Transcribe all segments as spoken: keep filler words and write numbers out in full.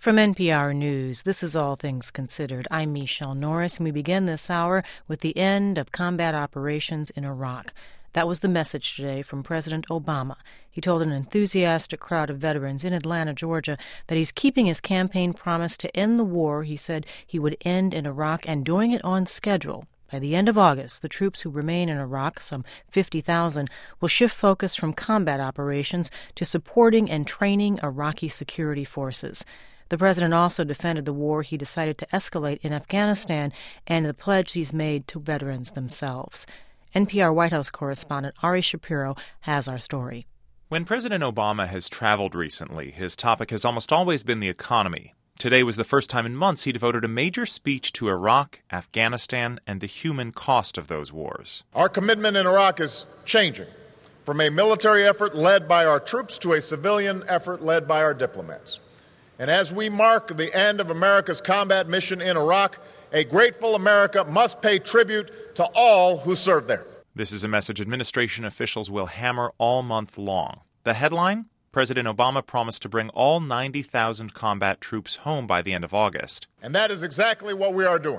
From N P R News, this is All Things Considered. I'm Michelle Norris, and we begin this hour with the end of combat operations in Iraq. That was the message today from President Obama. He told an enthusiastic crowd of veterans in Atlanta, Georgia, that he's keeping his campaign promise to end the war he said he would end in Iraq, and doing it on schedule. By the end of August, the troops who remain in Iraq, some fifty thousand, will shift focus from combat operations to supporting and training Iraqi security forces. The president also defended the war he decided to escalate in Afghanistan and the pledge he's made to veterans themselves. N P R White House correspondent Ari Shapiro has our story. When President Obama has traveled recently, his topic has almost always been the economy. Today was the first time in months he devoted a major speech to Iraq, Afghanistan, and the human cost of those wars. Our commitment in Iraq is changing from a military effort led by our troops to a civilian effort led by our diplomats. And as we mark the end of America's combat mission in Iraq, a grateful America must pay tribute to all who served there. This is a message administration officials will hammer all month long. The headline? President Obama promised to bring all ninety thousand combat troops home by the end of August. And that is exactly what we are doing,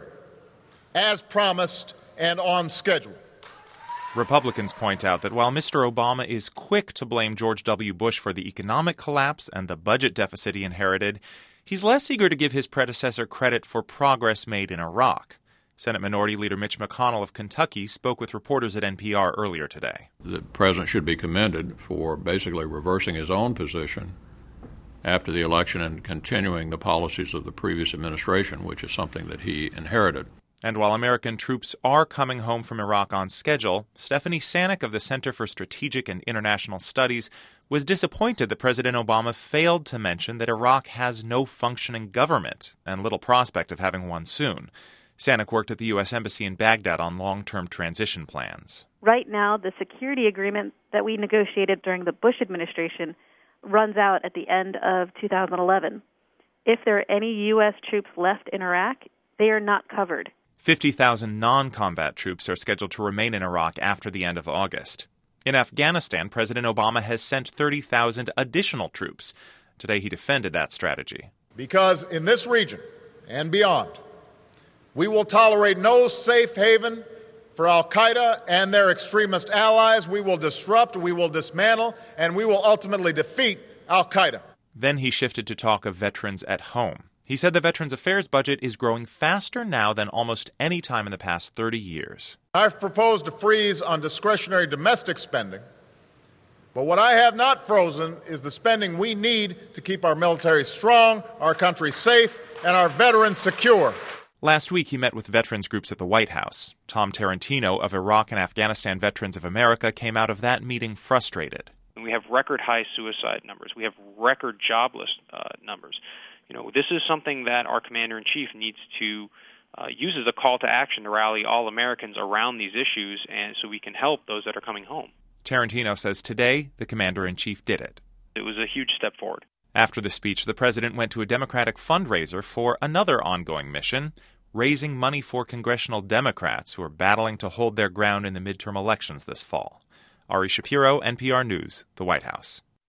as promised and on schedule. Republicans point out that while Mister Obama is quick to blame George W. Bush for the economic collapse and the budget deficit he inherited, he's less eager to give his predecessor credit for progress made in Iraq. Senate Minority Leader Mitch McConnell of Kentucky spoke with reporters at N P R earlier today. The president should be commended for basically reversing his own position after the election and continuing the policies of the previous administration, which is something that he inherited. And while American troops are coming home from Iraq on schedule, Stephanie Sanic of the Center for Strategic and International Studies was disappointed that President Obama failed to mention that Iraq has no functioning government and little prospect of having one soon. Sanic worked at the U S Embassy in Baghdad on long-term transition plans. Right now, the security agreement that we negotiated during the Bush administration runs out at the end of two thousand eleven. If there are any U S troops left in Iraq, they are not covered. fifty thousand non-combat troops are scheduled to remain in Iraq after the end of August. In Afghanistan, President Obama has sent thirty thousand additional troops. Today he defended that strategy. Because in this region and beyond, we will tolerate no safe haven for al-Qaeda and their extremist allies. We will disrupt, we will dismantle, and we will ultimately defeat al-Qaeda. Then he shifted to talk of veterans at home. He said the Veterans Affairs budget is growing faster now than almost any time in the past thirty years. I've proposed a freeze on discretionary domestic spending, but what I have not frozen is the spending we need to keep our military strong, our country safe, and our veterans secure. Last week, he met with veterans groups at the White House. Tom Tarantino of Iraq and Afghanistan Veterans of America came out of that meeting frustrated. We have record high suicide numbers. We have record jobless uh, numbers. You know, this is something that our commander-in-chief needs to uh, use as a call to action to rally all Americans around these issues, and so we can help those that are coming home. Tarantino says today the commander-in-chief did it. It was a huge step forward. After the speech, the president went to a Democratic fundraiser for another ongoing mission, raising money for congressional Democrats who are battling to hold their ground in the midterm elections this fall. Ari Shapiro, N P R News, the White House.